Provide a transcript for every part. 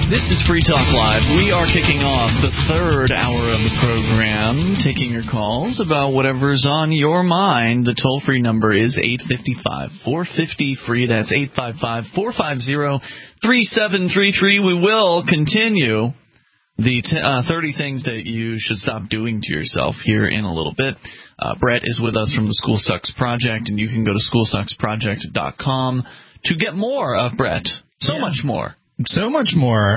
This is Free Talk Live. We are kicking off the third hour of the program, taking your calls about whatever's on your mind. The toll-free number is 855-450-FREE. That's 855-450-3733. We will continue the 30 things that you should stop doing to yourself here in a little bit. Brett is with us from the School Sucks Project, and you can go to schoolsucksproject.com to get more of Brett. So much more. So much more.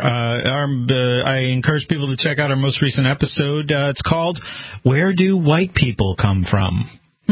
I encourage people to check out our most recent episode. It's called Where Do White People Come From?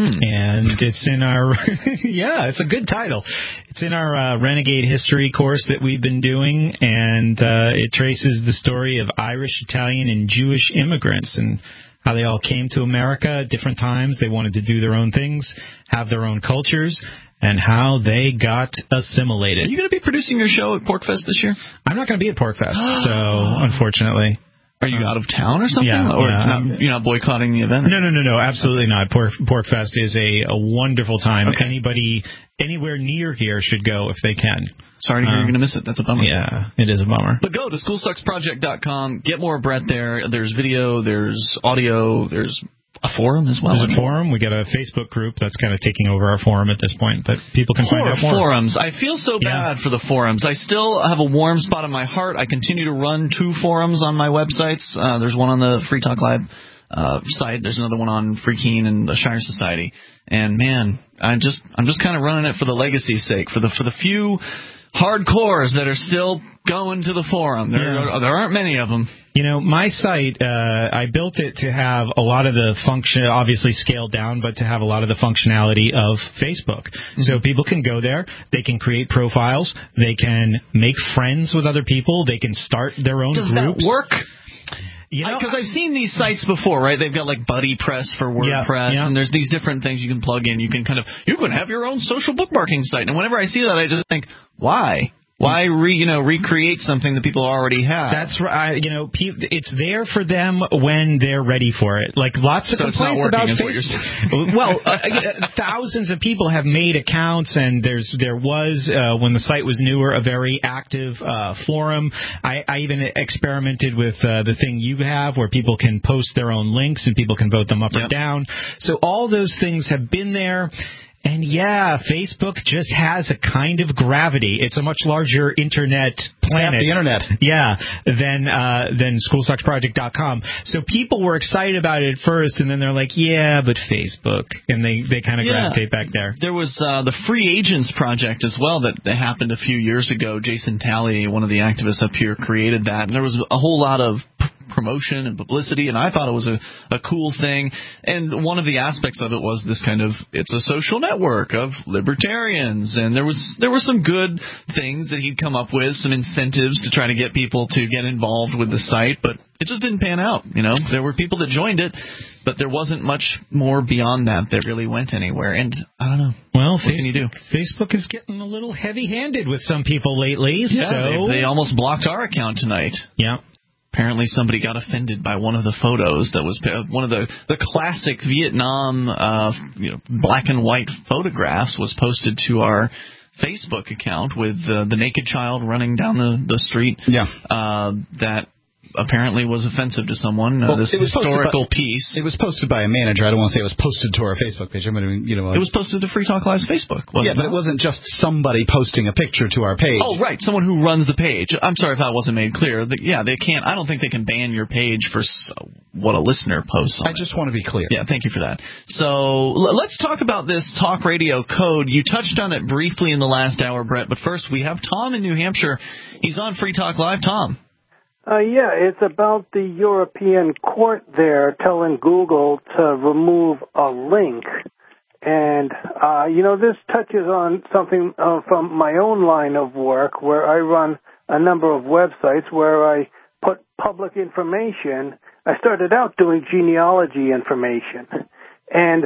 And it's in our, it's a good title. It's in our Renegade History course that we've been doing, and it traces the story of Irish, Italian, and Jewish immigrants and how they all came to America at different times. They wanted to do their own things, have their own cultures, and how they got assimilated. Are you going to be producing your show at PorcFest this year? I'm not going to be at PorcFest, so unfortunately. Are you out of town or something? You're not boycotting the event? No, absolutely not. PorcFest is a wonderful time. Okay. Anybody anywhere near here should go if they can. Sorry to hear you're going to miss it. That's a bummer. Yeah, it is a bummer. But go to schoolsucksproject.com. Get more Brett there. There's video, there's audio, there's a forum as well. There's a forum. We got a Facebook group that's kind of taking over our forum at this point, but people can find out more. Forums. I feel so bad for the forums. I still have a warm spot in my heart. I continue to run 2 forums on my websites. There's one on the Free Talk Live site. There's another one on Free Keen and the Shire Society. And man, I'm just kind of running it for the legacy's sake, for the few hardcores that are still going to the forum. There aren't many of them. You know, my site, I built it to have a lot of the function, obviously scaled down, but to have a lot of the functionality of Facebook. Mm-hmm. So people can go there, they can create profiles, they can make friends with other people, they can start their own groups. Does that work? Because I've seen these sites before, right? They've got like BuddyPress for WordPress, and there's these different things you can plug in. You can have your own social bookmarking site. And whenever I see that, I just think, why? Why recreate something that people already have? That's right. It's there for them when they're ready for it. Like lots of complaints about Facebook. Well, thousands of people have made accounts, and there was when the site was newer a very active forum. I even experimented with the thing you have where people can post their own links and people can vote them up or down. So all those things have been there. And Facebook just has a kind of gravity. It's a much larger internet planet. The internet. Yeah, than schoolsucksproject.com. So people were excited about it at first, and then they're like, but Facebook. And they kind of gravitate back there. There was the Free Agents Project as well that happened a few years ago. Jason Talley, one of the activists up here, created that. And there was a whole lot of promotion and publicity, and I thought it was a cool thing. And one of the aspects of it was this kind of, it's a social network of libertarians, and there were some good things that he'd come up with, some incentives to try to get people to get involved with the site, but it just didn't pan out. There were people that joined it, but there wasn't much more beyond that really went anywhere. And I don't know. Well, what can you do? Facebook is getting a little heavy-handed with some people lately. Yeah, they almost blocked our account tonight. Yeah. Apparently somebody got offended by one of the photos that was one of the classic Vietnam black and white photographs was posted to our Facebook account with the naked child running down the street. Yeah. That apparently was offensive to someone. This historical piece. It was posted by a manager. I don't want to say it was posted to our Facebook page. It was posted to Free Talk Live's Facebook. But it wasn't just somebody posting a picture to our page. Oh, right. Someone who runs the page. I'm sorry if that wasn't made clear. They can't. I don't think they can ban your page for what a listener posts on I just want to be clear. Yeah, thank you for that. So let's talk about this talk radio code. You touched on it briefly in the last hour, Brett, but first we have Tom in New Hampshire. He's on Free Talk Live. Tom. It's about the European court there telling Google to remove a link. And, this touches on something from my own line of work where I run a number of websites where I put public information. I started out doing genealogy information. And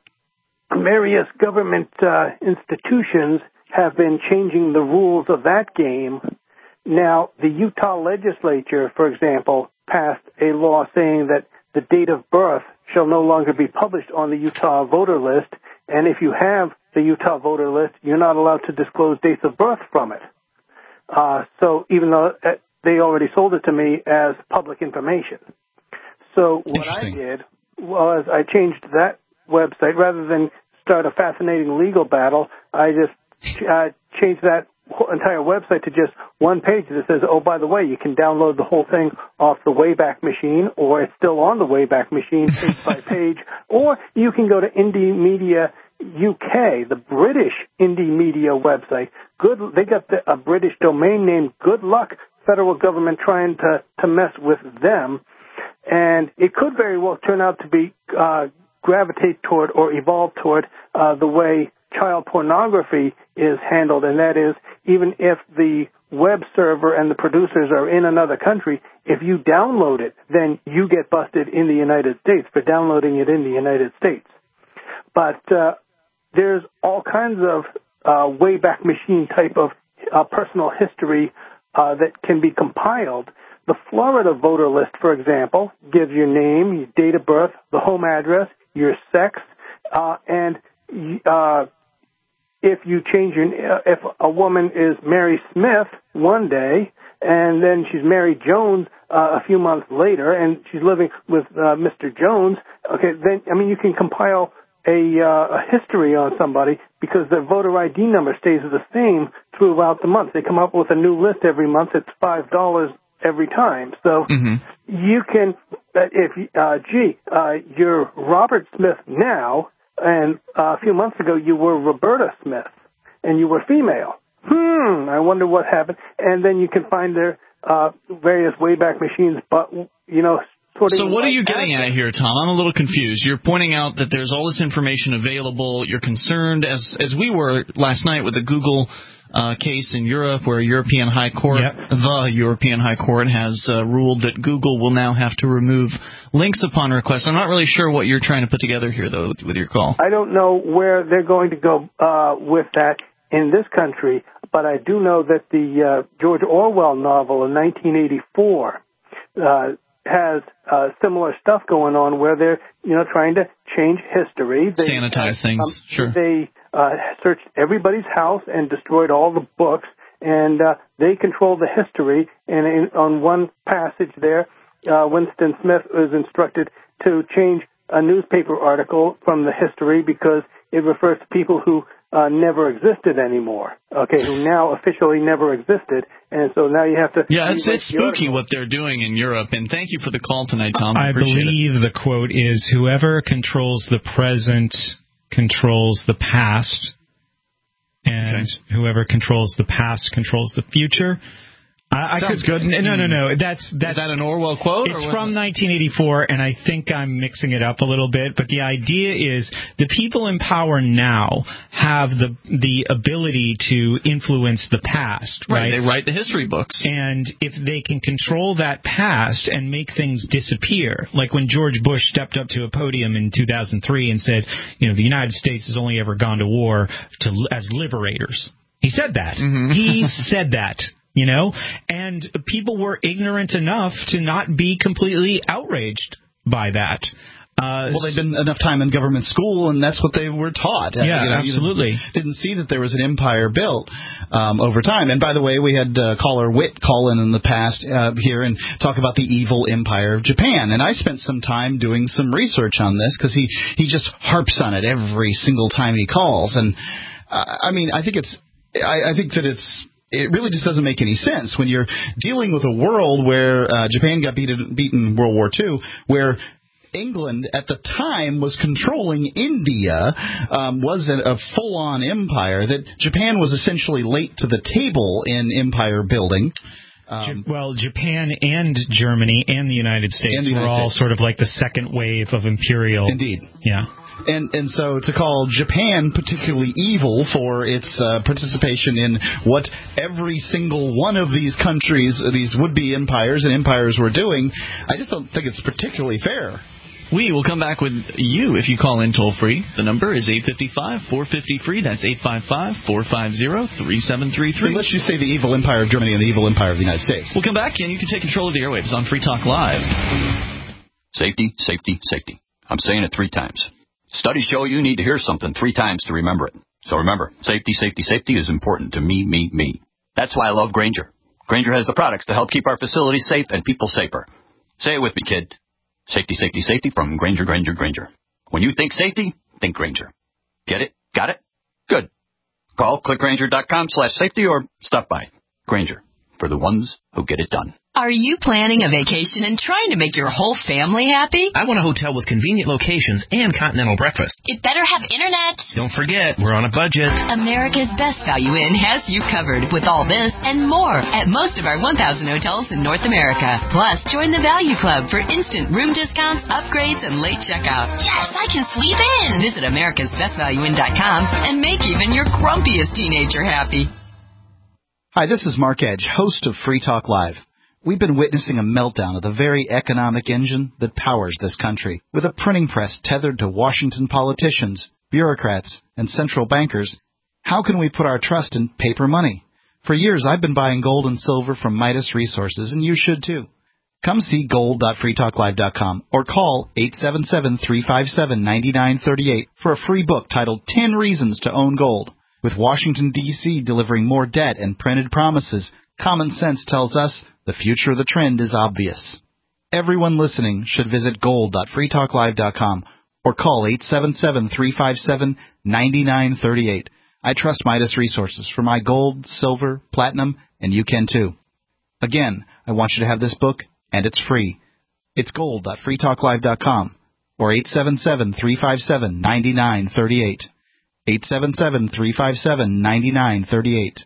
various government institutions have been changing the rules of that game. Now, the Utah legislature, for example, passed a law saying that the date of birth shall no longer be published on the Utah voter list, and if you have the Utah voter list, you're not allowed to disclose dates of birth from it. So even though they already sold it to me as public information. So what I did was I changed that website. Rather than start a fascinating legal battle, I just changed that entire website to just one page that says, oh, by the way, you can download the whole thing off the Wayback Machine, or it's still on the Wayback Machine page by page, or you can go to Indie Media UK, the British Indie Media website. They got a British domain name. Good luck, federal government, trying to mess with them. And it could very well turn out to be gravitate toward or evolve toward the way child pornography is handled, and that is, even if the web server and the producers are in another country, if you download it, then you get busted in the United States for downloading it in the United States. But there's all kinds of Wayback Machine type of personal history that can be compiled. The Florida voter list, for example, gives your name, your date of birth, the home address, your sex, and if you change if a woman is Mary Smith one day and then she's Mary Jones a few months later and she's living with Mr. Jones, okay, then you can compile a history on somebody because their voter ID number stays the same throughout the month. They come up with a new list every month. It's $5 every time. So you can, you're Robert Smith now, and a few months ago you were Roberta Smith, and you were female. I wonder what happened. And then you can find their various Wayback Machines, but, So what are you getting at here, Tom? I'm a little confused. You're pointing out that there's all this information available. You're concerned, as we were last night with the Google case in Europe, where a European High Court, the European High Court, has ruled that Google will now have to remove links upon request. I'm not really sure what you're trying to put together here, though, with your call. I don't know where they're going to go with that in this country, but I do know that the George Orwell novel in 1984 has similar stuff going on where they're, trying to change history. They sanitize things, sure. They searched everybody's house and destroyed all the books, and they control the history. And on one passage there, Winston Smith was instructed to change a newspaper article from the history because it refers to people who never existed anymore, who now officially never existed. And so now you have to... Yeah, it's spooky what they're doing in Europe, and thank you for the call tonight, Tom. I believe the quote is, whoever controls the present controls the past, and whoever controls the past controls the future. Sounds good. No. Is that an Orwell quote? It's from 1984, and I think I'm mixing it up a little bit. But the idea is the people in power now have the ability to influence the past, right? They write the history books. And if they can control that past and make things disappear, like when George Bush stepped up to a podium in 2003 and said, the United States has only ever gone to war as liberators. He said that. He said that. And people were ignorant enough to not be completely outraged by that. They've been enough time in government school, and that's what they were taught. Yeah, absolutely. Didn't see that there was an empire built over time. And by the way, we had caller Whit call in the past here and talk about the evil empire of Japan. And I spent some time doing some research on this because he just harps on it every single time he calls. And I think that it really just doesn't make any sense when you're dealing with a world where Japan got beaten in World War II, where England at the time was controlling India, was a full-on empire, that Japan was essentially late to the table in empire building. Japan and Germany and the United States were all sort of like the second wave of imperial. Indeed. Yeah. And so to call Japan particularly evil for its participation in what every single one of these countries, these would-be empires and empires were doing, I just don't think it's particularly fair. We will come back with you if you call in toll-free. The number is 855-450-FREE. That's 855-450-3733. Unless you say the evil empire of Germany and the evil empire of the United States. We'll come back, and you can take control of the airwaves on Free Talk Live. Safety, safety, safety. I'm saying it 3 times. Studies show you need to hear something 3 times to remember it. So remember, safety, safety, safety is important to me. That's why I love Grainger. Grainger has the products to help keep our facilities safe and people safer. Say it with me, kid. Safety, safety, safety from Grainger, Grainger, Grainger. When you think safety, think Grainger. Get it? Got it? Good. Call clickgrainger.com/safety or stop by. Grainger, for the ones who get it done. Are you planning a vacation and trying to make your whole family happy? I want a hotel with convenient locations and continental breakfast. It better have internet. Don't forget, we're on a budget. America's Best Value Inn has you covered with all this and more at most of our 1,000 hotels in North America. Plus, join the Value Club for instant room discounts, upgrades, and late checkout. Yes, I can sleep in. Visit americasbestvalueinn.com and make even your grumpiest teenager happy. Hi, this is Mark Edge, host of Free Talk Live. We've been witnessing a meltdown of the very economic engine that powers this country. With a printing press tethered to Washington politicians, bureaucrats, and central bankers, how can we put our trust in paper money? For years, I've been buying gold and silver from Midas Resources, and you should too. Come see gold.freetalklive.com or call 877-357-9938 for a free book titled 10 Reasons to Own Gold. With Washington, D.C. delivering more debt and printed promises, common sense tells us the future of the trend is obvious. Everyone listening should visit gold.freetalklive.com or call 877-357-9938. I trust Midas Resources for my gold, silver, platinum, and you can too. Again, I want you to have this book, and it's free. It's gold.freetalklive.com or 877-357-9938. 877-357-9938.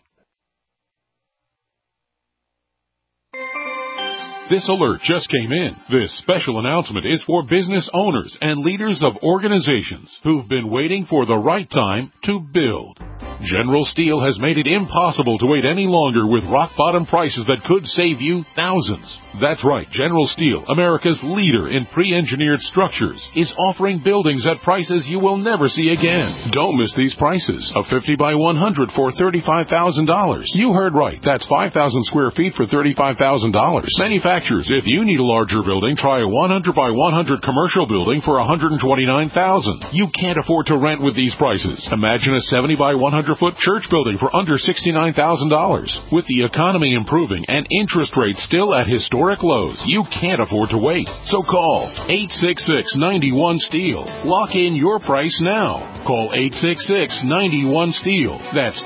This alert just came in. This special announcement is for business owners and leaders of organizations who've been waiting for the right time to build. General Steel has made it impossible to wait any longer with rock-bottom prices that could save you thousands. That's right, General Steel, America's leader in pre-engineered structures, is offering buildings at prices you will never see again. Don't miss these prices. A 50 by 100 for $35,000. You heard right. That's 5,000 square feet for $35,000. Manufacturers, if you need a larger building, try a 100 by 100 commercial building for $129,000. You can't afford to rent with these prices. Imagine a 70 by 100-foot church building for under $69,000. With the economy improving and interest rates still at historic lows, you can't afford to wait. So call 866-91-STEEL. Lock in your price now. Call 866-91-STEEL. That's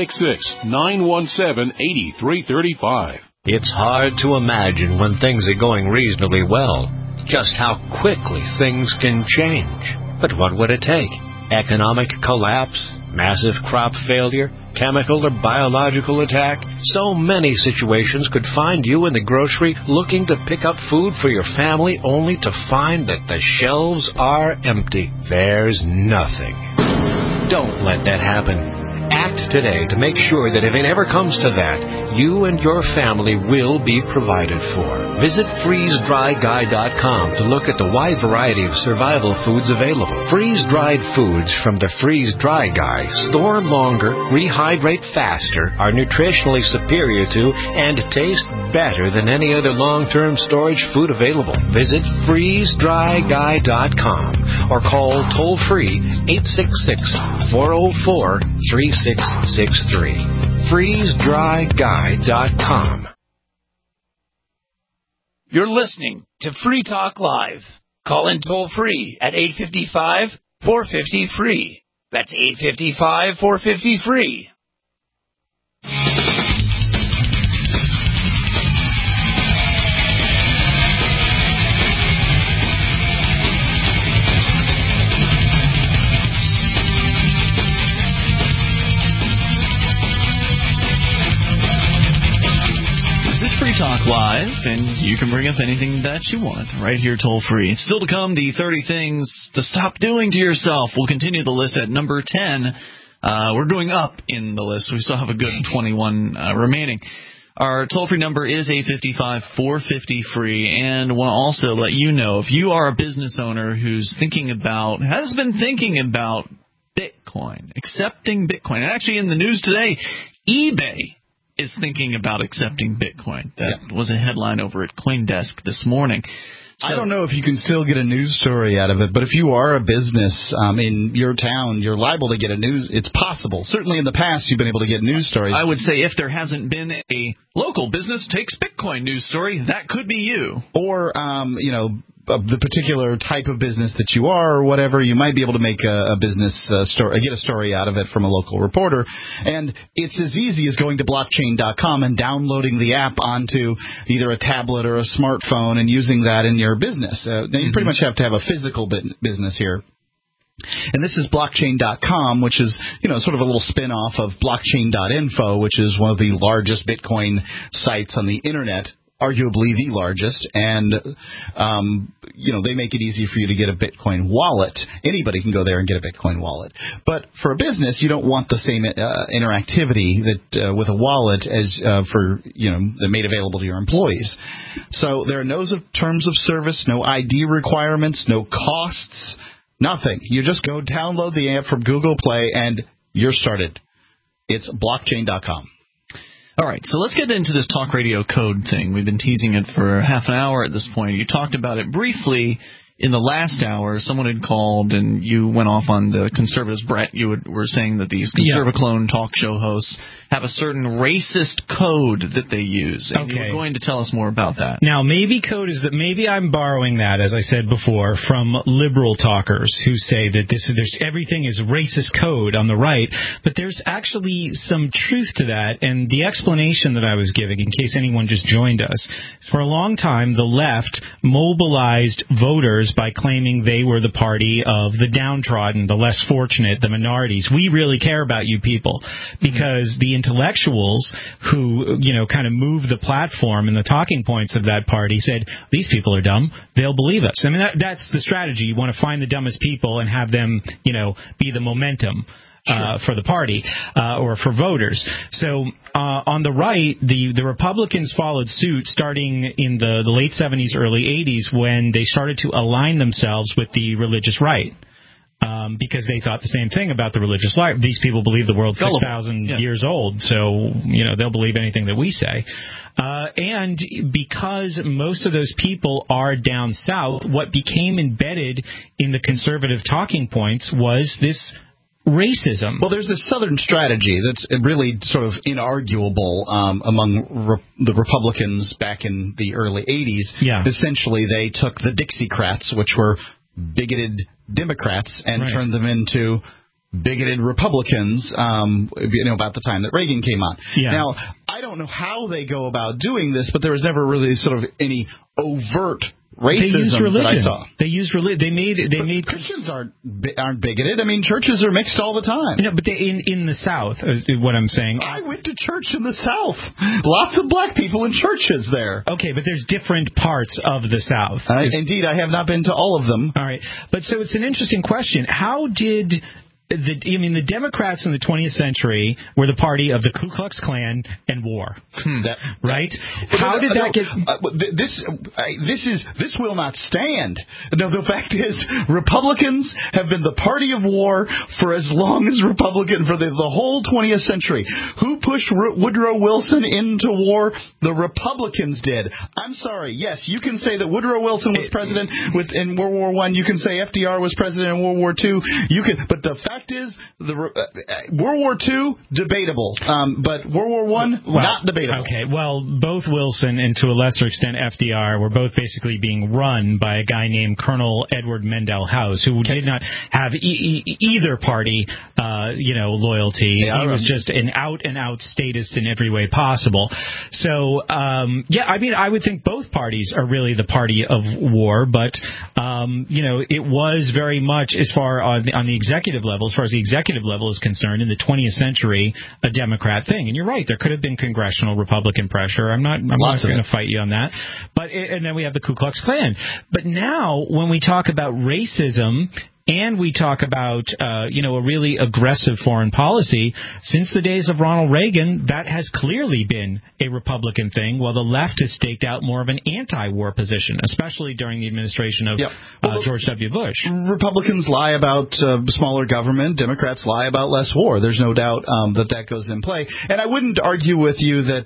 866-917-8335. It's hard to imagine when things are going reasonably well, just how quickly things can change. But what would it take? Economic collapse? Massive crop failure, chemical or biological attack? So many situations could find you in the grocery looking to pick up food for your family only to find that the shelves are empty. There's nothing. Don't let that happen. Act today to make sure that if it ever comes to that, you and your family will be provided for. Visit freezedryguy.com to look at the wide variety of survival foods available. Freeze-dried foods from the Freeze Dry Guy store longer, rehydrate faster, are nutritionally superior to, and taste better than any other long-term storage food available. Visit freezedryguy.com or call toll-free 866-404-3663. freezedryguy.com. You're listening to Free Talk Live. Call in toll-free at 855-450-FREE. That's 855-450-FREE. Free Talk Live, and you can bring up anything that you want right here toll free. Still to come, the 30 things to stop doing to yourself. We'll continue the list at number 10. We're going up in the list. We still have a good 21 remaining. Our toll-free number is 855-450-FREE, and I want to also let you know, if you are a business owner who's has been thinking about Bitcoin, accepting Bitcoin, and actually in the news today, eBay is thinking about accepting Bitcoin. That was a headline over at CoinDesk this morning. I don't know if you can still get a news story out of it, but if you are a business in your town, you're liable to get a news. It's possible. Certainly in the past, you've been able to get news stories. I would say if there hasn't been a local business takes Bitcoin news story, that could be you. Or, the particular type of business that you are or whatever, you might be able to make a business story, get a story out of it from a local reporter. And it's as easy as going to blockchain.com and downloading the app onto either a tablet or a smartphone and using that in your business. Now you pretty much have to have a physical business here. And this is blockchain.com, which is, sort of a little spin-off of blockchain.info, which is one of the largest Bitcoin sites on the internet. Arguably the largest, and, they make it easy for you to get a Bitcoin wallet. Anybody can go there and get a Bitcoin wallet. But for a business, you don't want the same interactivity that with a wallet as that made available to your employees. So there are no terms of service, no ID requirements, no costs, nothing. You just go download the app from Google Play, and you're started. It's blockchain.com. All right, so let's get into this talk radio code thing. We've been teasing it for half an hour at this point. You talked about it briefly in the last hour. Someone had called, and you went off on the conservatives. Brett, you were saying that these conservaclone talk show hosts have a certain racist code that they use. And you were going to tell us more about that. Now, maybe I'm borrowing that, as I said before, from liberal talkers who say that everything is racist code on the right, but there's actually some truth to that. And the explanation that I was giving, in case anyone just joined us, for a long time the left mobilized voters by claiming they were the party of the downtrodden, the less fortunate, the minorities. We really care about you people, because the intellectuals who, kind of move the platform and the talking points of that party said, these people are dumb, they'll believe us. I mean, that's the strategy. You want to find the dumbest people and have them, be the momentum. For the party or for voters. So on the right, the Republicans followed suit starting in the late 70s, early 80s, when they started to align themselves with the religious right. Because they thought the same thing about the religious life. These people believe the world's 6,000 years old, so they'll believe anything that we say. And because most of those people are down south, what became embedded in the conservative talking points was this racism. Well, there's this Southern strategy that's really sort of inarguable among the Republicans back in the early 80s. Yeah. Essentially, they took the Dixiecrats, which were bigoted Democrats, and turned them into bigoted Republicans, about the time that Reagan came on. Yeah. Now, I don't know how they go about doing this, but there was never really sort of any overt racism that I saw. They used religion. They made Christians aren't bigoted. I mean, churches are mixed all the time. But in the South, is what I'm saying. I went to church in the South. Lots of black people in churches there. Okay, but there's different parts of the South. Indeed, I have not been to all of them. All right, but so it's an interesting question. How did the Democrats in the 20th century were the party of the Ku Klux Klan and war, right? How did that get? This will not stand. No, the fact is, Republicans have been the party of war for as long as for the whole 20th century. Who pushed Woodrow Wilson into war? The Republicans did. I'm sorry. Yes, you can say that Woodrow Wilson was president in World War I. You can say FDR was president in World War II. But the fact is, World War II, debatable. But World War I, not debatable. Okay, well, both Wilson and to a lesser extent FDR were both basically being run by a guy named Colonel Edward Mandell House, who did not have either party, loyalty. Yeah, he was just an out-and-out statist in every way possible. So, I would think both parties are really the party of war, but, it was very much, as far on the executive level, as far as the executive level is concerned, in the 20th century, a Democrat thing. And you're right, there could have been congressional Republican pressure. I'm not going to fight you on that. And then we have the Ku Klux Klan. But now, when we talk about racism and we talk about, a really aggressive foreign policy, since the days of Ronald Reagan, that has clearly been a Republican thing, while the left has staked out more of an anti-war position, especially during the administration of George W. Bush. Republicans lie about smaller government. Democrats lie about less war. There's no doubt that goes in play. And I wouldn't argue with you that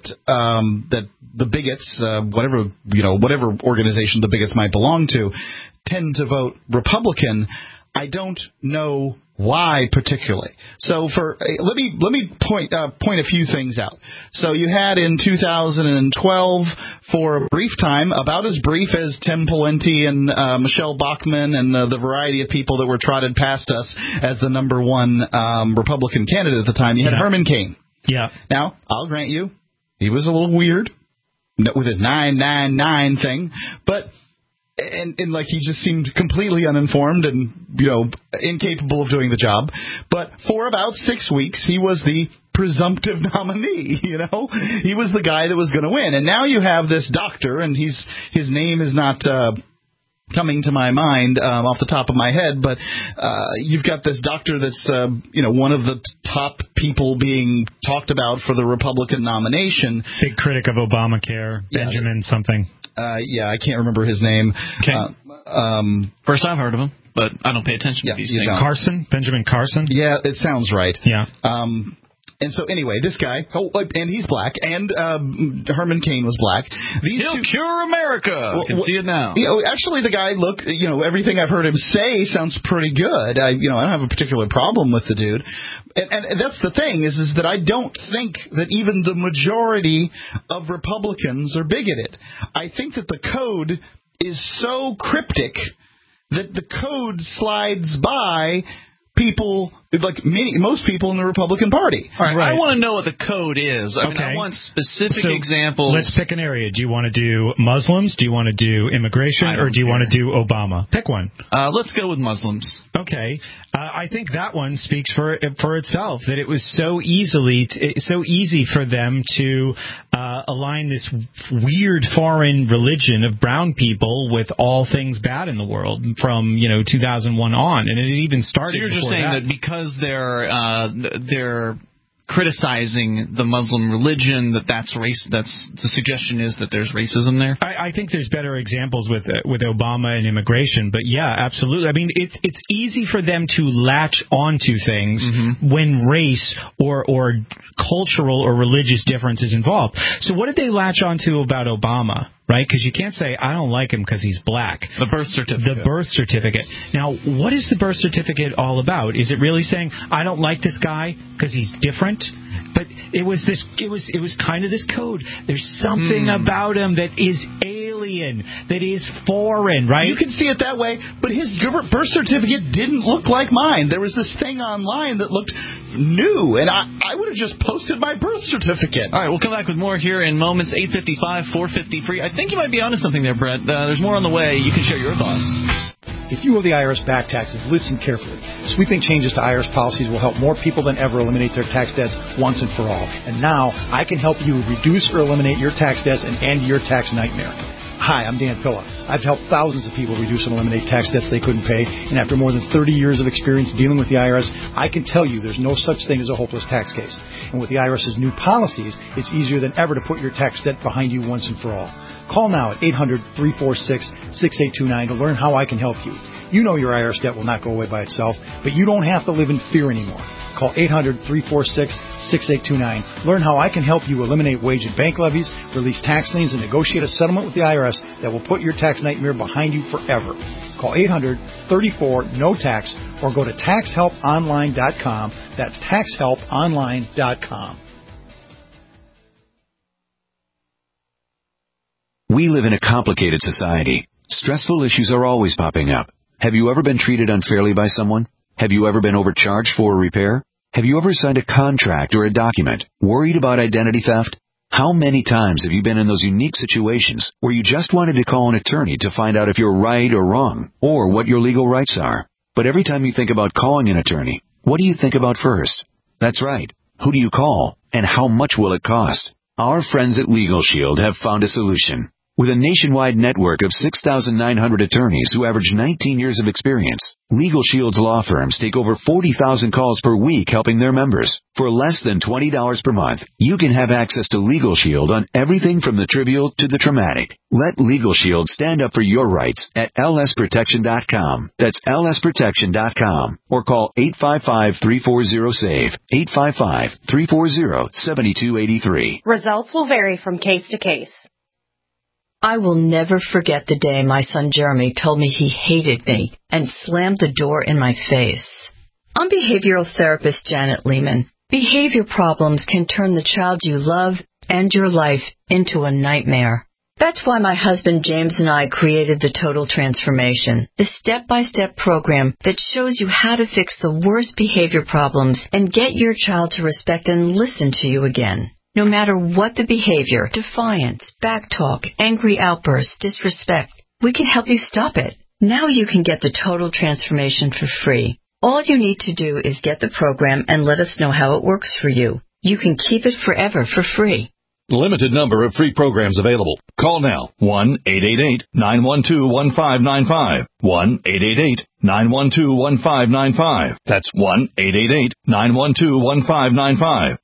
the bigots, whatever organization the bigots might belong to, tend to vote Republican. I don't know why particularly. So let me point a few things out. So you had in 2012, for a brief time, about as brief as Tim Pawlenty and Michelle Bachmann and the variety of people that were trotted past us as the number one Republican candidate at the time, you had Herman Cain. Yeah. Now, I'll grant you, he was a little weird with his 999 thing, but and like he just seemed completely uninformed and incapable of doing the job. But for about 6 weeks, he was the presumptive nominee. He was the guy that was going to win. And now you have this doctor, and his name is not coming to my mind off the top of my head, but you've got this doctor that's one of the top people being talked about for the Republican nomination. Big critic of Obamacare, Benjamin something. I can't remember his name. Okay. First I've heard of him, but I don't pay attention to these things. Benjamin Carson? Yeah, it sounds right. Yeah. And so anyway, this guy, and he's black, and Herman Cain was black. He'll cure America. I can see it now. Actually, the guy, everything I've heard him say sounds pretty good. I don't have a particular problem with the dude. And that's the thing, is that I don't think that even the majority of Republicans are bigoted. I think that the code is so cryptic that the code slides by people, like most people in the Republican Party. All right. I want to know what the code is. I want specific examples. Let's pick an area. Do you want to do Muslims? Do you want to do immigration? Or do you want to do Obama? Pick one. Let's go with Muslims. Okay. I think that one speaks for itself, that it was so easy for them to align this weird foreign religion of brown people with all things bad in the world from 2001 on, and it even started. So you're just saying that because they're criticizing the Muslim religion, that's race. That's the suggestion is that there's racism there. I think there's better examples with Obama and immigration, but yeah, absolutely. I mean, it's easy for them to latch onto things when race or cultural or religious difference is involved. So what did they latch onto about Obama? Right? Because you can't say, I don't like him because he's black. The birth certificate. Now, what is the birth certificate all about? Is it really saying, I don't like this guy because he's different? But it was kind of this code. There's something about him that is alien, that is foreign, right? You can see it that way, but his birth certificate didn't look like mine. There was this thing online that looked new, and I would have just posted my birth certificate. All right, we'll come back with more here in moments. 8:55, 4:50 free. I think you might be onto something there, Brett. There's more on the way. You can share your thoughts. If you owe the IRS back taxes, listen carefully. Sweeping changes to IRS policies will help more people than ever eliminate their tax debts once and for all. And now, I can help you reduce or eliminate your tax debts and end your tax nightmare. Hi, I'm Dan Pilla. I've helped thousands of people reduce and eliminate tax debts they couldn't pay, and after more than 30 years of experience dealing with the IRS, I can tell you there's no such thing as a hopeless tax case. And with the IRS's new policies, it's easier than ever to put your tax debt behind you once and for all. Call now at 800-346-6829 to learn how I can help you. You know your IRS debt will not go away by itself, but you don't have to live in fear anymore. Call 800-346-6829. Learn how I can help you eliminate wage and bank levies, release tax liens, and negotiate a settlement with the IRS that will put your tax nightmare behind you forever. Call 800-34-NO-TAX or go to taxhelponline.com. That's taxhelponline.com. We live in a complicated society. Stressful issues are always popping up. Have you ever been treated unfairly by someone? Have you ever been overcharged for a repair? Have you ever signed a contract or a document worried about identity theft? How many times have you been in those unique situations where you just wanted to call an attorney to find out if you're right or wrong, or what your legal rights are? But every time you think about calling an attorney, what do you think about first? That's right. Who do you call, and how much will it cost? Our friends at Legal Shield have found a solution. With a nationwide network of 6,900 attorneys who average 19 years of experience, Legal Shield's law firms take over 40,000 calls per week helping their members. For less than $20 per month, you can have access to Legal Shield on everything from the trivial to the traumatic. Let Legal Shield stand up for your rights at lsprotection.com. That's lsprotection.com. Or call 855-340-SAVE, 855-340-7283. Results will vary from case to case. I will never forget the day my son Jeremy told me he hated me and slammed the door in my face. I'm behavioral therapist Janet Lehman. Behavior problems can turn the child you love and your life into a nightmare. That's why my husband James and I created the Total Transformation, the step-by-step program that shows you how to fix the worst behavior problems and get your child to respect and listen to you again. No matter what the behavior, defiance, backtalk, angry outbursts, disrespect, we can help you stop it. Now you can get the Total Transformation for free. All you need to do is get the program and let us know how it works for you. You can keep it forever for free. Limited number of free programs available. Call now. 1-888-912-1595. 1-888-912-1595. That's 1-888-912-1595.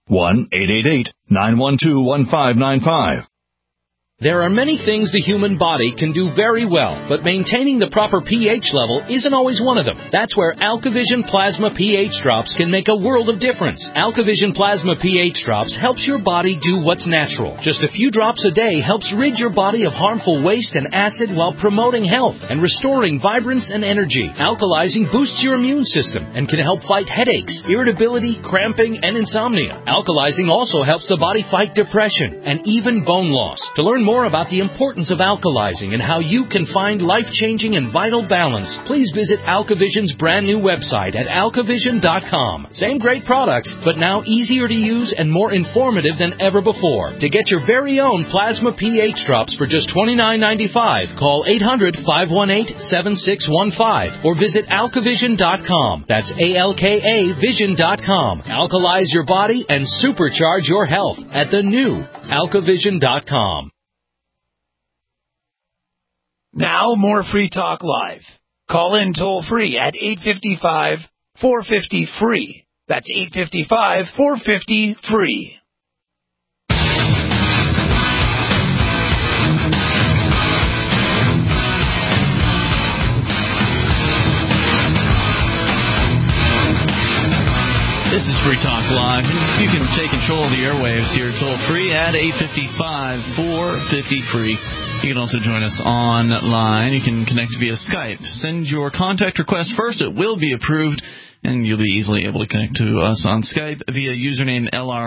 1-888-912-1595. There are many things the human body can do very well, but maintaining the proper pH level isn't always one of them. That's where AlkaVision Plasma pH Drops can make a world of difference. AlkaVision Plasma pH Drops helps your body do what's natural. Just a few drops a day helps rid your body of harmful waste and acid while promoting health and restoring vibrance and energy. Alkalizing boosts your immune system and can help fight headaches, irritability, cramping, and insomnia. Alkalizing also helps the body fight depression and even bone loss. To learn more about the importance of alkalizing and how you can find life-changing and vital balance, please visit AlkaVision's brand new website at alkavision.com. Same great products, but now easier to use and more informative than ever before. To get your very own Plasma pH Drops for just $29.95, call 800-518-7615 or visit alkavision.com. That's ALKA Vision.com. Alkalize your body and supercharge your health at the new alkavision.com. Now, more Free Talk Live. Call in toll-free at 855-450-FREE. That's 855-450-FREE. This is Free Talk Live. You can take control of the airwaves here toll-free at 855-450-FREE. You can also join us online. You can connect via Skype. Send your contact request first. It will be approved, and you'll be easily able to connect to us on Skype via username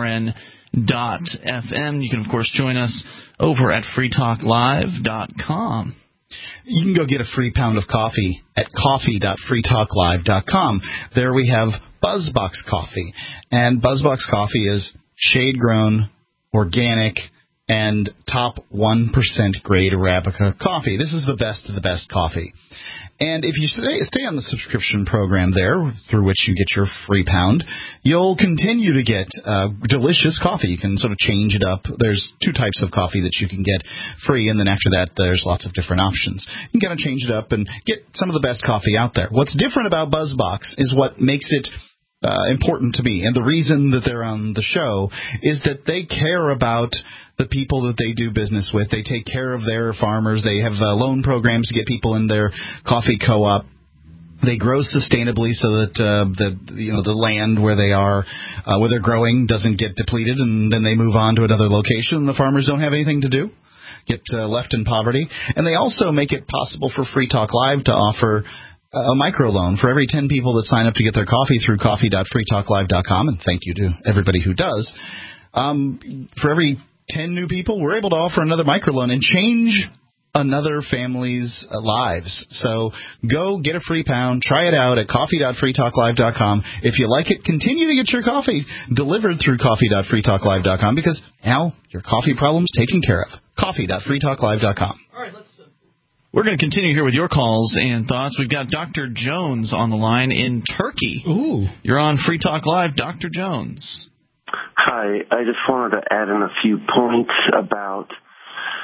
LRN.FM. You can, of course, join us over at freetalklive.com. You can go get a free pound of coffee at coffee.freetalklive.com. There we have BuzzBox coffee, and BuzzBox coffee is shade-grown, organic, and top 1% grade Arabica coffee. This is the best of the best coffee. And if you stay on the subscription program there, through which you get your free pound, you'll continue to get delicious coffee. You can sort of change it up. There's 2 types of coffee that you can get free, and then after that, there's lots of different options. You can kind of change it up and get some of the best coffee out there. What's different about BuzzBox is what makes it important to me, and the reason that they're on the show is that they care about the people that they do business with. They take care of their farmers. They have loan programs to get people in their coffee co-op. They grow sustainably so that the land where they are, where they're growing, doesn't get depleted, and then they move on to another location. The farmers don't have anything to do, get left in poverty, and they also make it possible for Free Talk Live to offer a microloan for every 10 people that sign up to get their coffee through coffee.freetalklive.com, and thank you to everybody who does. For every 10 new people, we're able to offer another microloan and change another family's lives. So go get a free pound, try it out at coffee.freetalklive.com. If you like it, continue to get your coffee delivered through coffee.freetalklive.com, because now your coffee problem's taken care of. Coffee.freetalklive.com. All right, we're going to continue here with your calls and thoughts. We've got Dr. Jones on the line in Turkey. Ooh. You're on Free Talk Live, Dr. Jones. Hi. I just wanted to add in a few points about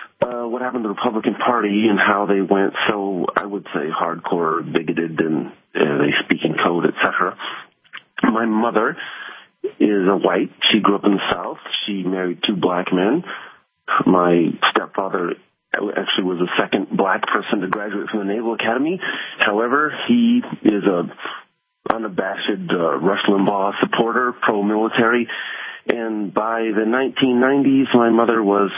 what happened to the Republican Party and how they went so, I would say, hardcore, bigoted, and they speak in code, etc. My mother is a white. She grew up in the South. She married 2 black men. My stepfather actually was the second black person to graduate from the Naval Academy. However, he is a unabashed Rush Limbaugh supporter, pro-military. And by the 1990s, my mother was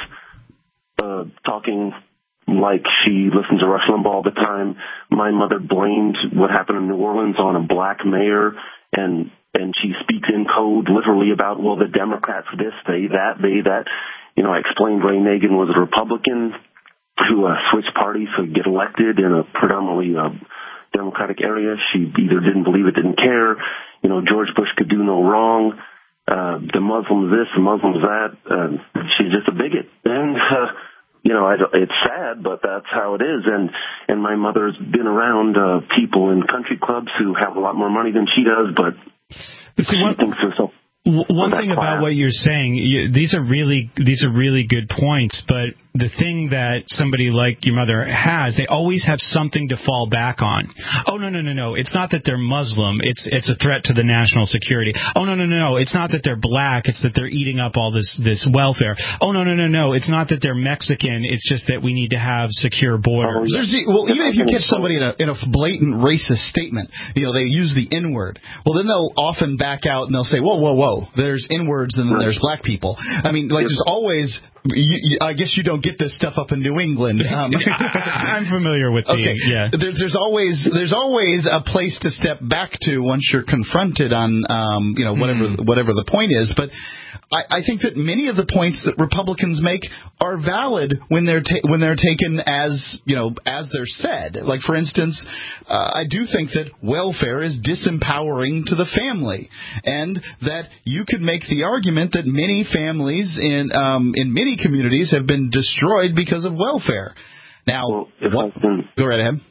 talking like she listened to Rush Limbaugh all the time. My mother blamed what happened in New Orleans on a black mayor, and she speaks in code literally about, well, the Democrats this, they that. You know, I explained Ray Nagin was a Republican who switched parties to get elected in a predominantly Democratic area. She either didn't believe it, didn't care. You know, George Bush could do no wrong. The Muslims this, the Muslims that. She's just a bigot. And, you know, it's sad, but that's how it is. And my mother's been around people in country clubs who have a lot more money than she does, but she thinks herself. One thing about what you're saying, these are really good points, but the thing that somebody like your mother has, they always have something to fall back on. Oh, no. It's not that they're Muslim. It's a threat to the national security. Oh, no. It's not that they're black. It's that they're eating up all this welfare. Oh, no. It's not that they're Mexican. It's just that we need to have secure borders. Well, even if you catch somebody in a blatant racist statement, you know, they use the N-word. Well, then they'll often back out and they'll say, whoa. There's N-words and then there's black people. I mean, like, there's always... I guess you don't get this stuff up in New England. I'm familiar with yeah. There's always a place to step back to once you're confronted on, whatever the point is. But I think that many of the points that Republicans make are valid when they're taken as they're said. Like, for instance, I do think that welfare is disempowering to the family, and that you could make the argument that many families in many communities have been destroyed because of welfare. Now, go right ahead.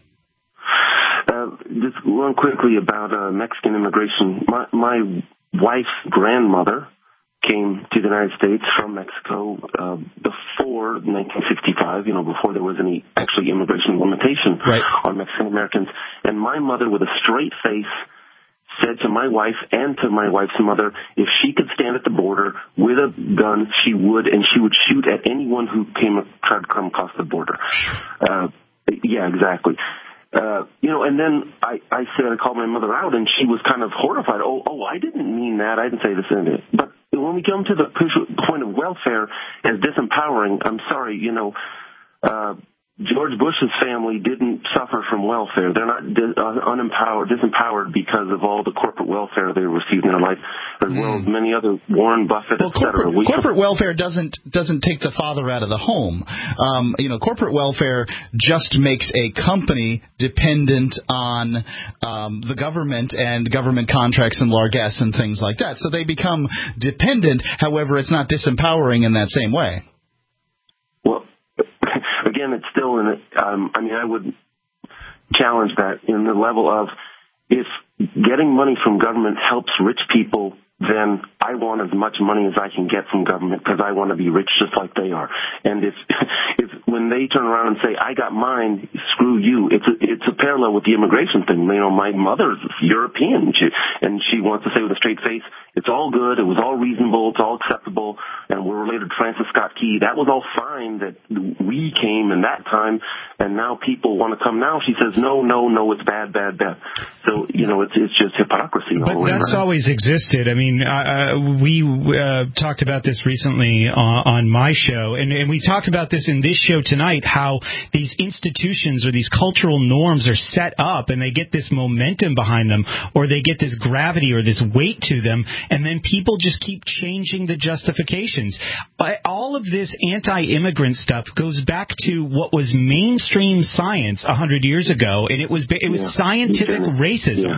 Just one quickly about Mexican immigration. My wife's grandmother came to the United States from Mexico before 1965, before there was any actually immigration limitation on Mexican Americans. And my mother, with a straight face, said to my wife and to my wife's mother, if she could stand at the border with a gun, she would, and she would shoot at anyone who tried to come across the border. Yeah, exactly. And then I called my mother out, and she was kind of horrified. Oh, I didn't mean that. I didn't say this in it. But when we come to the point of welfare as disempowering, I'm sorry, George Bush's family didn't suffer from welfare. They're not disempowered because of all the corporate welfare they received in their life, as well as many other, Warren Buffett, etc. Corporate welfare doesn't take the father out of the home. Corporate welfare just makes a company dependent on the government and government contracts and largesse and things like that. So they become dependent. However, it's not disempowering in that same way. Again, it's still I would challenge that in the level of, if getting money from government helps rich people, then I want as much money as I can get from government because I want to be rich just like they are. And if when they turn around and say, I got mine, screw you, it's a parallel with the immigration thing. My mother's European, and she wants to say with a straight face, it's all good, it was all reasonable, it's all acceptable, and we're related to Francis Scott Key. That was all fine that we came in that time, and now people want to come now. She says, no, it's bad. So, it's just hypocrisy. But that's always existed. I mean, we talked about this recently on my show, and we talked about this in this show tonight, how these institutions or these cultural norms are set up, and they get this momentum behind them, or they get this gravity or this weight to them, and then people just keep changing the justifications. All of this anti-immigrant stuff goes back to what was mainstream science 100 years ago, and it was scientific racism.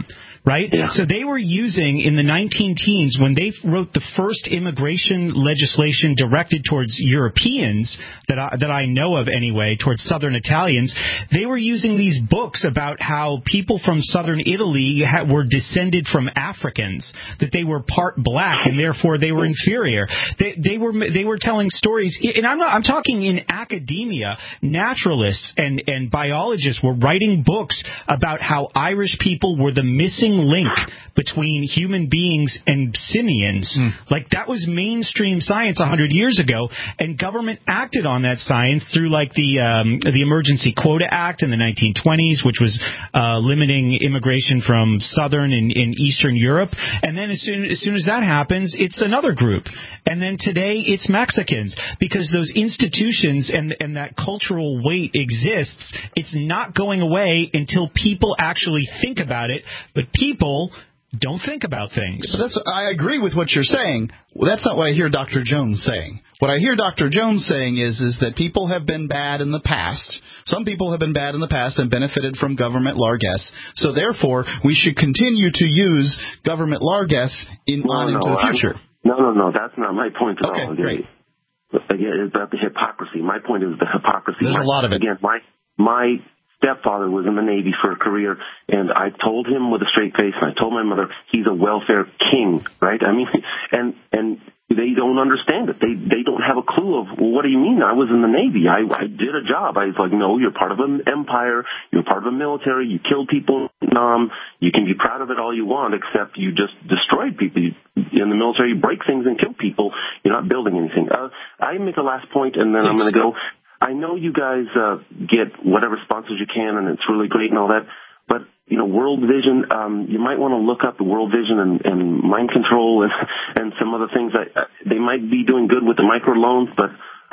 right? Yeah. So they were using, in the 19-teens, when they wrote the first immigration legislation directed towards Europeans, that I know of anyway, towards Southern Italians, they were using these books about how people from Southern Italy were descended from Africans, that they were part black, and therefore they were inferior. They were telling stories, and I'm talking in academia. Naturalists and biologists were writing books about how Irish people were the missing link between human beings and simians. Like, that was mainstream science 100 years ago, and government acted on that science through, like, the Emergency Quota Act in the 1920s, which was limiting immigration from Southern and Eastern Europe. And then as soon as that happens, it's another group. And then today it's Mexicans, because those institutions and that cultural weight exists. It's not going away until people actually think about it, but people don't think about things. I agree with what you're saying. Well, that's not what I hear Dr. Jones saying. What I hear Dr. Jones saying is that people have been bad in the past. Some people have been bad in the past and benefited from government largesse. So therefore, we should continue to use government largesse into the future. No, that's not my point at all. Okay, great. Again, it's about the hypocrisy. My point is the hypocrisy. There's a lot of it. Again, my stepfather was in the Navy for a career, and I told him with a straight face, and I told my mother, he's a welfare king, right? I mean, and they don't understand it. They don't have a clue of, well, what do you mean? I was in the Navy. I did a job. I was like, no, you're part of an empire. You're part of a military. You killed people in Vietnam. You can be proud of it all you want, except you just destroyed people. In the military, you break things and kill people. You're not building anything. I make a last point, and then I'm going to go. I know you guys get whatever sponsors you can, and it's really great and all that. But, World Vision, you might want to look up World Vision and mind control and some other things. They might be doing good with the microloans, but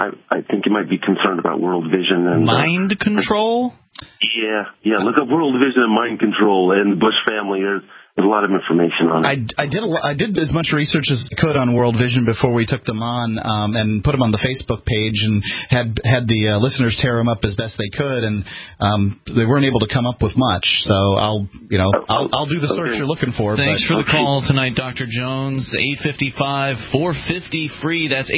I think you might be concerned about World Vision. And mind control? Yeah. Look up World Vision and mind control and the Bush family. There's a lot of information on it. I did as much research as I could on World Vision before we took them on, and put them on the Facebook page, and had the listeners tear them up as best they could, and they weren't able to come up with much. So I'll do the search you're looking for. Thanks for the call tonight, Dr. Jones. 855-450-FREE. That's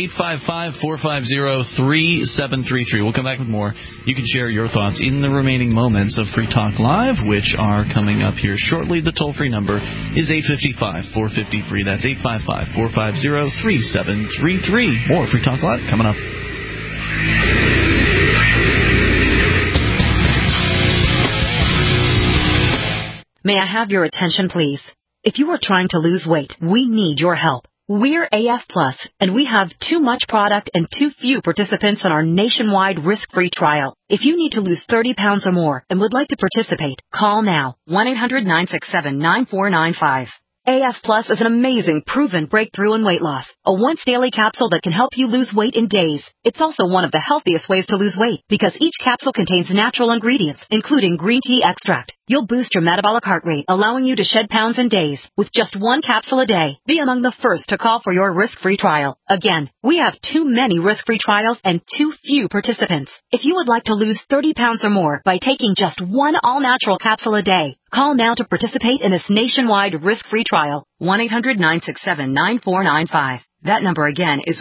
855-450-3733. We'll come back with more. You can share your thoughts in the remaining moments of Free Talk Live, which are coming up here shortly. The toll-free number is 855-450-FREE. That's 855-450-3733. More Free Talk Live coming up. May I have your attention, please? If you are trying to lose weight, we need your help. We're AF Plus, and we have too much product and too few participants in our nationwide risk-free trial. If you need to lose 30 pounds or more and would like to participate, call now, 1-800-967-9495. AF Plus is an amazing, proven breakthrough in weight loss. A once-daily capsule that can help you lose weight in days. It's also one of the healthiest ways to lose weight because each capsule contains natural ingredients, including green tea extract. You'll boost your metabolic heart rate, allowing you to shed pounds in days. With just one capsule a day, be among the first to call for your risk-free trial. Again, we have too many risk-free trials and too few participants. If you would like to lose 30 pounds or more by taking just one all-natural capsule a day, call now to participate in this nationwide risk-free trial. 1-800-967-9495. That number again is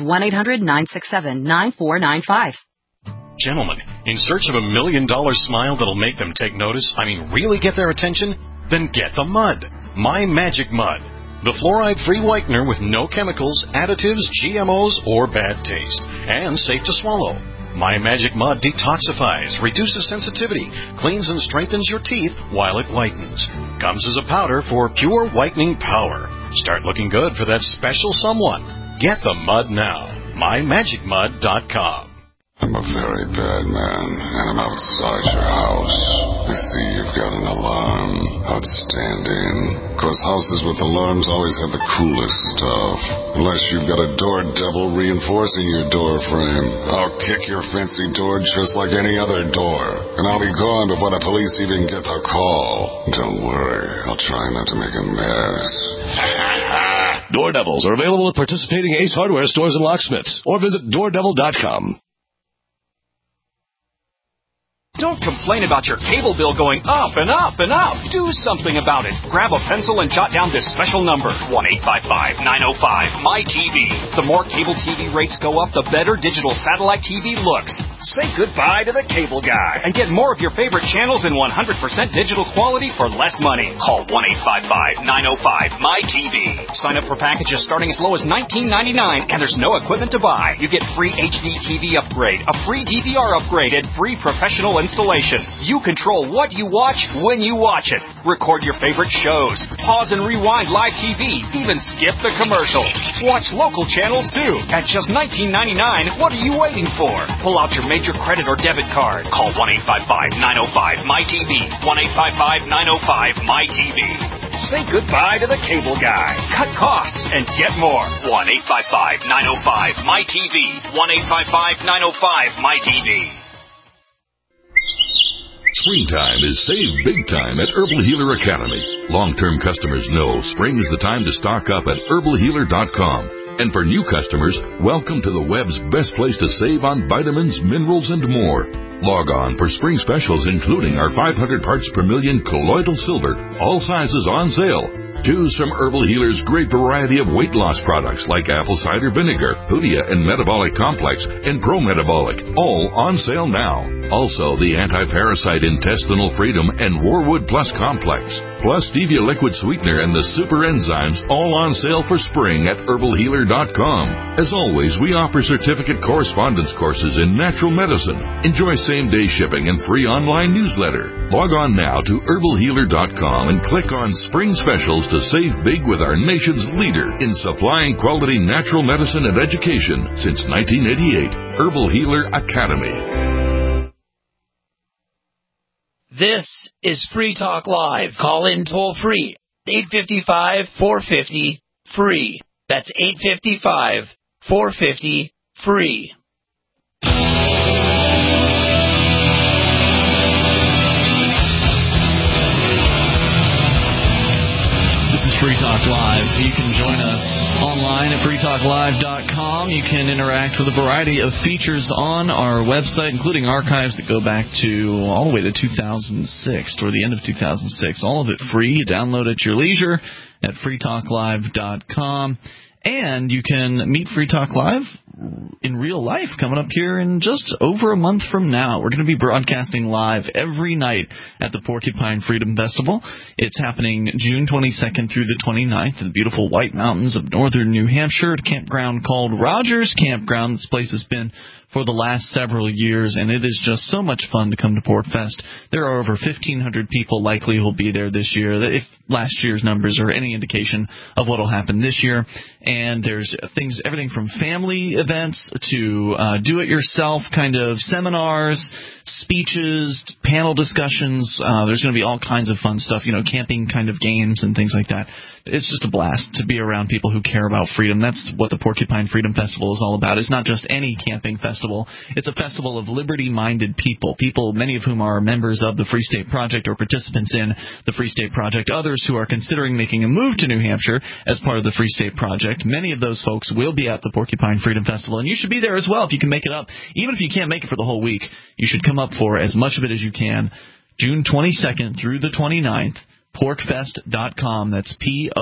1-800-967-9495. Gentlemen, in search of $1 million smile that'll make them take notice, really get their attention? Then get the mud. My Magic Mud. The fluoride-free whitener with no chemicals, additives, GMOs, or bad taste. And safe to swallow. My Magic Mud detoxifies, reduces sensitivity, cleans and strengthens your teeth while it whitens. Comes as a powder for pure whitening power. Start looking good for that special someone. Get the mud now. MyMagicMud.com. I'm a very bad man, and I'm outside your house. I see you've got an alarm. Outstanding. 'Cause houses with alarms always have the coolest stuff. Unless you've got a door devil reinforcing your door frame. I'll kick your fancy door just like any other door. And I'll be gone before the police even get the call. Don't worry, I'll try not to make a mess. Door Devils are available at participating Ace Hardware stores and locksmiths, or visit doordevil.com. Don't complain about your cable bill going up and up and up. Do something about it. Grab a pencil and jot down this special number, 1-855-905-MY-TV. The more cable TV rates go up, the better digital satellite TV looks. Say goodbye to the cable guy and get more of your favorite channels in 100% digital quality for less money. Call 1-855-905-MY-TV. Sign up for packages starting as low as $19.99, and there's no equipment to buy. You get free HD TV upgrade, a free DVR upgrade, and free professional installation. You control what you watch when you watch it. Record your favorite shows. Pause and rewind live TV. Even skip the commercials. Watch local channels too. At just $19.99, what are you waiting for? Pull out your major credit or debit card. Call 1-855-905-MY-TV. 1-855-905-MY-TV. Say goodbye to the cable guy. Cut costs and get more. 1-855-905-MY-TV. 1-855-905-MY-TV. Springtime is save big time at Herbal Healer Academy. Long-term customers know spring is the time to stock up at herbalhealer.com. And for new customers, welcome to the web's best place to save on vitamins, minerals, and more. Log on for spring specials including our 500 parts per million colloidal silver, all sizes on sale. Choose from Herbal Healer's great variety of weight loss products like apple cider vinegar, Hoodia and Metabolic Complex, and Pro-Metabolic, all on sale now. Also, the Anti-Parasite Intestinal Freedom and Warwood Plus Complex, plus Stevia Liquid Sweetener and the Super Enzymes, all on sale for spring at herbalhealer.com. As always, we offer certificate correspondence courses in natural medicine. Enjoy same-day shipping and free online newsletter. Log on now to herbalhealer.com and click on Spring Specials to save big with our nation's leader in supplying quality natural medicine and education since 1988, Herbal Healer Academy. This is Free Talk Live. Call in toll free, 855-450-FREE. That's 855-450-FREE. Free Talk Live. You can join us online at freetalklive.com. You can interact with a variety of features on our website, including archives that go back to all the way to 2006, toward the end of 2006. All of it free. You download at your leisure at freetalklive.com. And you can meet Free Talk Live in real life coming up here in just over a month from now. We're going to be broadcasting live every night at the Porcupine Freedom Festival. It's happening June 22nd through the 29th in the beautiful White Mountains of northern New Hampshire at a campground called Rogers Campground. This place has been for the last several years, and it is just so much fun to come to PorcFest. There are over 1,500 people likely who will be there this year, if last year's numbers are any indication of what will happen this year. And there's things, everything from family events to do-it-yourself kind of seminars, speeches, panel discussions. There's going to be all kinds of fun stuff, camping kind of games and things like that. It's just a blast to be around people who care about freedom. That's what the Porcupine Freedom Festival is all about. It's not just any camping festival. It's a festival of liberty-minded people, many of whom are members of the Free State Project or participants in the Free State Project, others who are considering making a move to New Hampshire as part of the Free State Project. Many of those folks will be at the Porcupine Freedom Festival, and you should be there as well if you can make it up. Even if you can't make it for the whole week, you should come up for as much of it as you can. June 22nd through the 29th. PorcFest.com. That's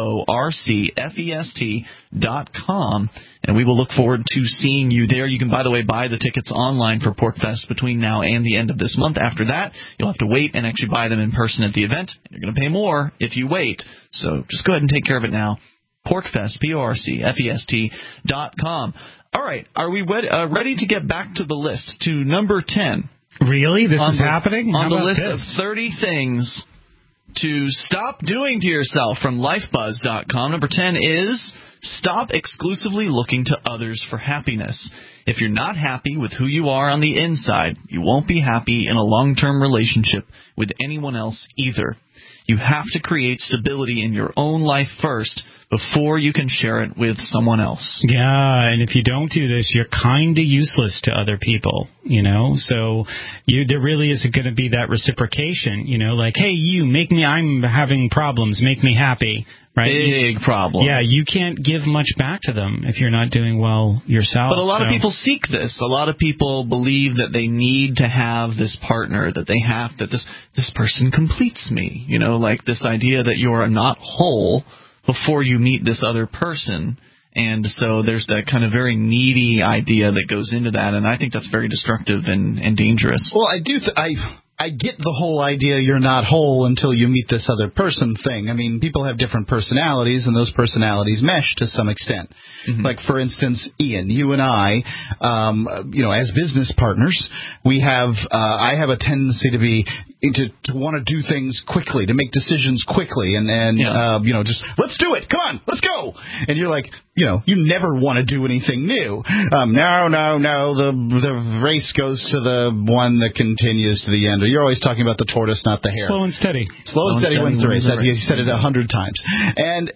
PorcFest.com. And we will look forward to seeing you there. You can, by the way, buy the tickets online for PorcFest between now and the end of this month. After that, you'll have to wait and actually buy them in person at the event. You're going to pay more if you wait. So just go ahead and take care of it now. PorcFest, PorcFest.com. All right. Are we ready to get back to the list, to number 10? Really? This is happening? On the list of 30 things to stop doing to yourself from lifebuzz.com. Number 10 is stop exclusively looking to others for happiness. If you're not happy with who you are on the inside, you won't be happy in a long-term relationship with anyone else either. You have to create stability in your own life first before you can share it with someone else. Yeah, and if you don't do this, you're kind of useless to other people, you know? So there really isn't going to be that reciprocation, you know, like, hey, I'm having problems, make me happy, right? Big problem. Yeah, you can't give much back to them if you're not doing well yourself. But a lot of people seek this. A lot of people believe that they need to have this partner, that they have, that this person completes me, you know, like this idea that you're not whole before you meet this other person. And so there's that kind of very needy idea that goes into that, and I think that's very destructive and dangerous. Well, I get the whole idea you're not whole until you meet this other person thing. I mean, people have different personalities, and those personalities mesh to some extent. Mm-hmm. Like, for instance, Ian, you and I, as business partners, I have a tendency to want to do things quickly, to make decisions quickly, and just let's do it. Come on, let's go. And you're like, you never want to do anything new. No. The race goes to the one that continues to the end. Or you're always talking about the tortoise, not the hare. Slow and steady. Slow and steady wins the race. You said it 100 times. And,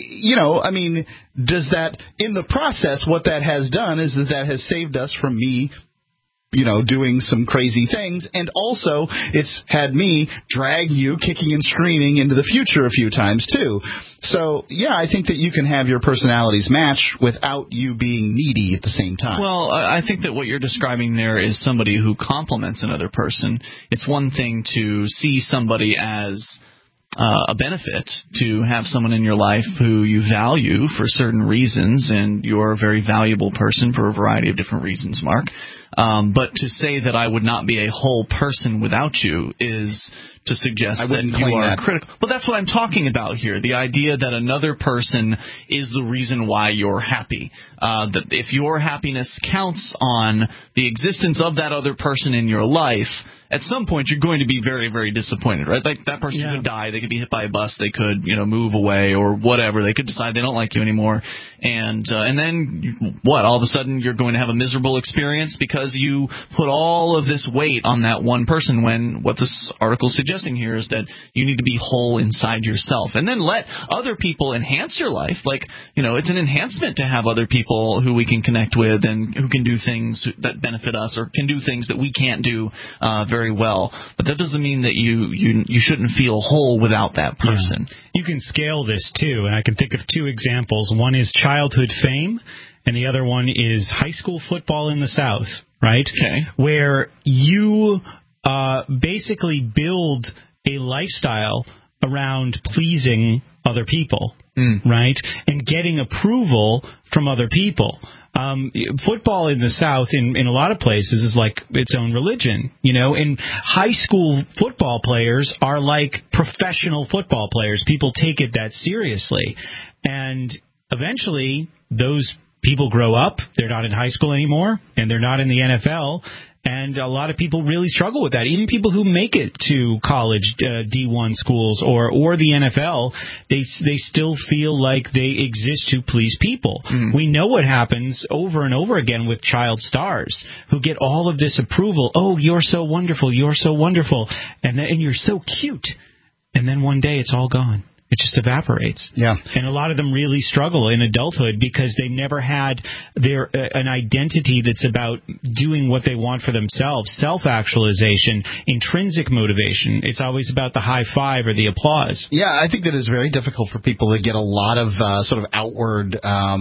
does that, in the process, what that has done is that has saved us from me doing some crazy things, and also it's had me drag you kicking and screaming into the future a few times too. So, yeah, I think that you can have your personalities match without you being needy at the same time. Well, I think that what you're describing there is somebody who complements another person. It's one thing to see somebody as a benefit, to have someone in your life who you value for certain reasons, and you're a very valuable person for a variety of different reasons, Mark. But to say that I would not be a whole person without you is to suggest that you are critical. Well, that's what I'm talking about here. The idea that another person is the reason why you're happy. That if your happiness counts on the existence of that other person in your life, at some point you're going to be very, very disappointed, right? Like, that person could die, they could be hit by a bus, they could, move away or whatever. They could decide they don't like you anymore. And then what? All of a sudden you're going to have a miserable experience because you put all of this weight on that one person, when what this article is suggesting here is that you need to be whole inside yourself. And then let other people enhance your life. Like, it's an enhancement to have other people who we can connect with and who can do things that benefit us or can do things that we can't do very well. But that doesn't mean that you shouldn't feel whole without that person. Yeah. You can scale this too, and I can think of two examples. One is childhood fame, and the other one is high school football in the South, right? Okay. Where you basically build a lifestyle around pleasing other people, right? And getting approval from other people. Football in the South, in a lot of places, is like its own religion, and high school football players are like professional football players. People take it that seriously. And eventually, those people grow up, they're not in high school anymore, and they're not in the NFL. And a lot of people really struggle with that. Even people who make it to college, D1 schools, or the NFL, they still feel like they exist to please people. Mm. We know what happens over and over again with child stars who get all of this approval. Oh, you're so wonderful, you're so wonderful, and you're so cute. And then one day it's all gone. It just evaporates. Yeah. And a lot of them really struggle in adulthood because they never had an identity that's about doing what they want for themselves, self-actualization, intrinsic motivation. It's always about the high five or the applause. Yeah, I think that it's very difficult for people to get a lot of sort of outward,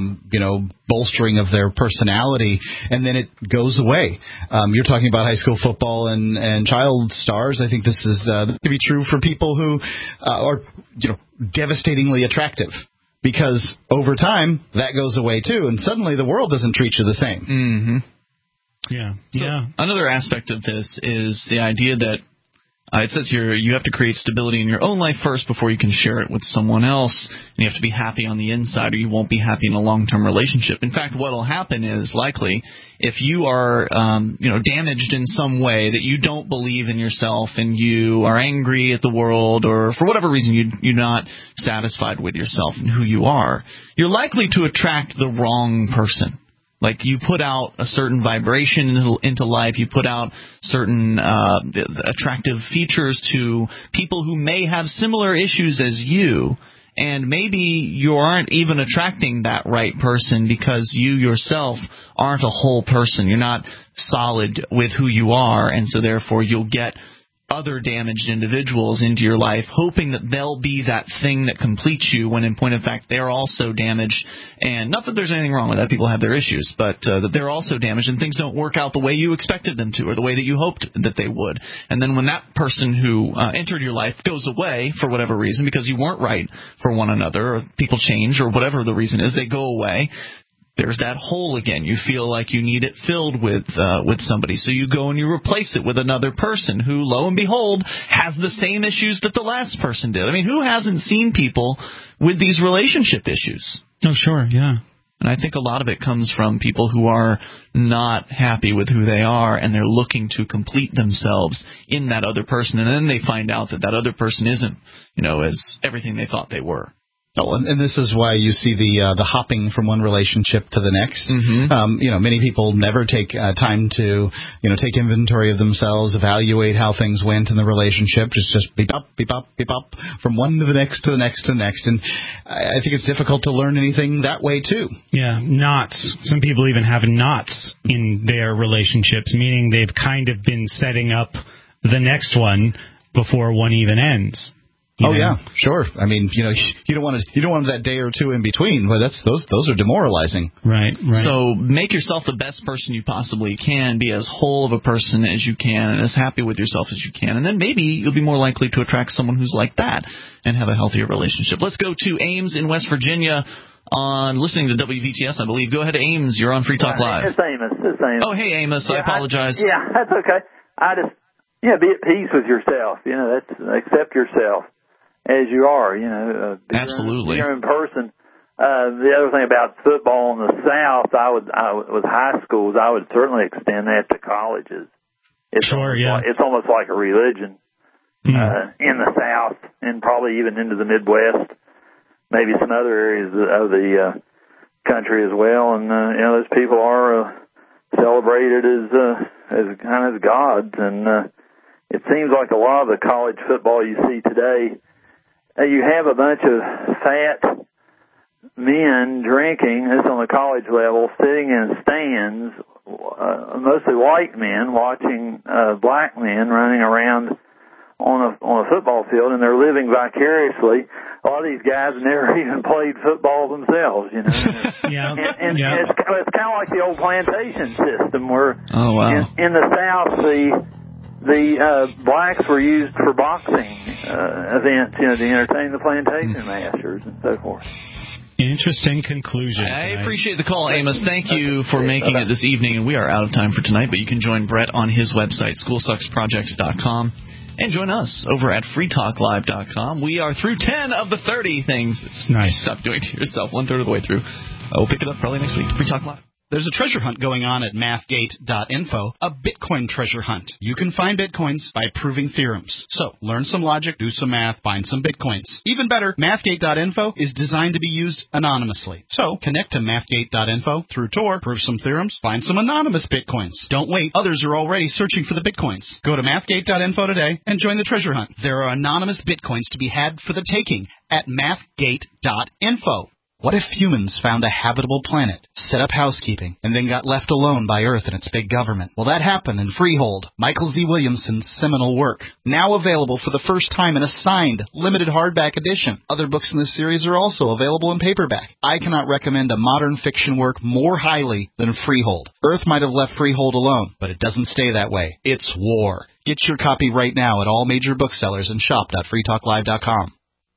bolstering of their personality, and then it goes away. You're talking about high school football and child stars. I think this could be true for people who are, devastatingly attractive, because over time that goes away too, and suddenly the world doesn't treat you the same. Mm-hmm. Yeah. So another aspect of this is the idea that it says here you have to create stability in your own life first before you can share it with someone else, and you have to be happy on the inside or you won't be happy in a long-term relationship. In fact, what will happen is likely if you are damaged in some way, that you don't believe in yourself and you are angry at the world, or for whatever reason you're not satisfied with yourself and who you are, you're likely to attract the wrong person. Like, you put out a certain vibration into life, you put out certain attractive features to people who may have similar issues as you, and maybe you aren't even attracting that right person because you yourself aren't a whole person. You're not solid with who you are, and so therefore you'll get other damaged individuals into your life, hoping that they'll be that thing that completes you, when in point of fact they're also damaged. And not that there's anything wrong with that, people have their issues, but that they're also damaged and things don't work out the way you expected them to, or the way that you hoped that they would. And then when that person who entered your life goes away for whatever reason, because you weren't right for one another, or people change, or whatever the reason is, they go away. There's that hole again. You feel like you need it filled with somebody, so you go and you replace it with another person who, lo and behold, has the same issues that the last person did. I mean, who hasn't seen people with these relationship issues? Oh, sure, yeah. And I think a lot of it comes from people who are not happy with who they are, and they're looking to complete themselves in that other person, and then they find out that that other person isn't, as everything they thought they were. Oh, and this is why you see the hopping from one relationship to the next. Mm-hmm. Many people never take time to take inventory of themselves, evaluate how things went in the relationship. Just beep up, beep up, beep up, from one to the next to the next to the next. And I think it's difficult to learn anything that way too. Yeah, knots. Some people even have knots in their relationships, meaning they've kind of been setting up the next one before one even ends. Yeah, sure. I mean, you don't want that day or two in between, but those are demoralizing. Right. So make yourself the best person you possibly can. Be as whole of a person as you can, and as happy with yourself as you can, and then maybe you'll be more likely to attract someone who's like that and have a healthier relationship. Let's go to Ames in West Virginia on listening to WVTS, I believe. Go ahead, Ames. You're on Free Talk Live. It's Amos. Oh, hey, Amos. Yeah, I apologize. That's okay. Be at peace with yourself. Accept yourself as you are, Absolutely. You're in person. The other thing about football in the South, with high schools, I would certainly extend that to colleges. It's almost like a religion in the South, and probably even into the Midwest, maybe some other areas of the country as well. And those people are celebrated as kind of gods. And it seems like a lot of the college football you see today, you have a bunch of fat men drinking, this on the college level, sitting in stands, mostly white men, watching black men running around on a football field, and they're living vicariously. A lot of these guys never even played football themselves, And it's kind of like the old plantation system where in the South, the blacks were used for boxing events, to entertain the plantation masters and so forth. Interesting conclusion. I appreciate the call, Amos. Thank you for making it this evening. And we are out of time for tonight, but you can join Brett on his website, schoolsucksproject.com, and join us over at freetalklive.com. We are through 10 of the 30 things. It's nice. Stop doing to yourself 1/3 of the way through. We'll pick it up probably next week. Free Talk Live. There's a treasure hunt going on at mathgate.info, a Bitcoin treasure hunt. You can find Bitcoins by proving theorems. So, learn some logic, do some math, find some Bitcoins. Even better, mathgate.info is designed to be used anonymously. So, connect to mathgate.info through Tor, prove some theorems, find some anonymous Bitcoins. Don't wait, others are already searching for the Bitcoins. Go to mathgate.info today and join the treasure hunt. There are anonymous Bitcoins to be had for the taking at mathgate.info. What if humans found a habitable planet, set up housekeeping, and then got left alone by Earth and its big government? Well, that happened in Freehold, Michael Z. Williamson's seminal work. Now available for the first time in a signed, limited hardback edition. Other books in this series are also available in paperback. I cannot recommend a modern fiction work more highly than Freehold. Earth might have left Freehold alone, but it doesn't stay that way. It's war. Get your copy right now at all major booksellers and shop.freetalklive.com.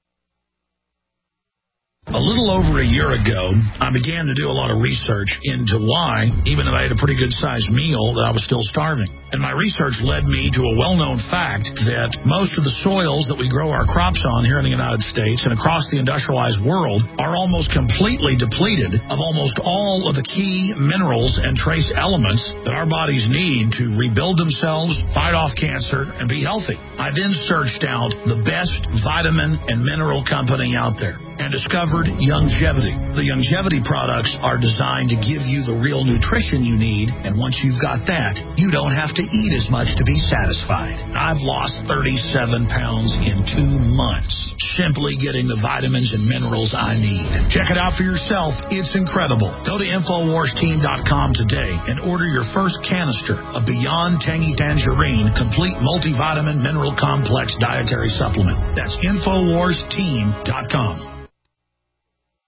A little over a year ago, I began to do a lot of research into why, even though I had a pretty good-sized meal, that I was still starving. And my research led me to a well-known fact that most of the soils that we grow our crops on here in the United States and across the industrialized world are almost completely depleted of almost all of the key minerals and trace elements that our bodies need to rebuild themselves, fight off cancer, and be healthy. I then searched out the best vitamin and mineral company out there. and discovered Youngevity. The Youngevity products are designed to give you the real nutrition you need, and once you've got that, you don't have to eat as much to be satisfied. I've lost 37 pounds in 2 months, simply getting the vitamins and minerals I need. Check it out for yourself. It's incredible. Go to InfoWarsTeam.com today and order your first canister of Beyond Tangy Tangerine Complete Multivitamin Mineral Complex Dietary Supplement. That's InfoWarsTeam.com.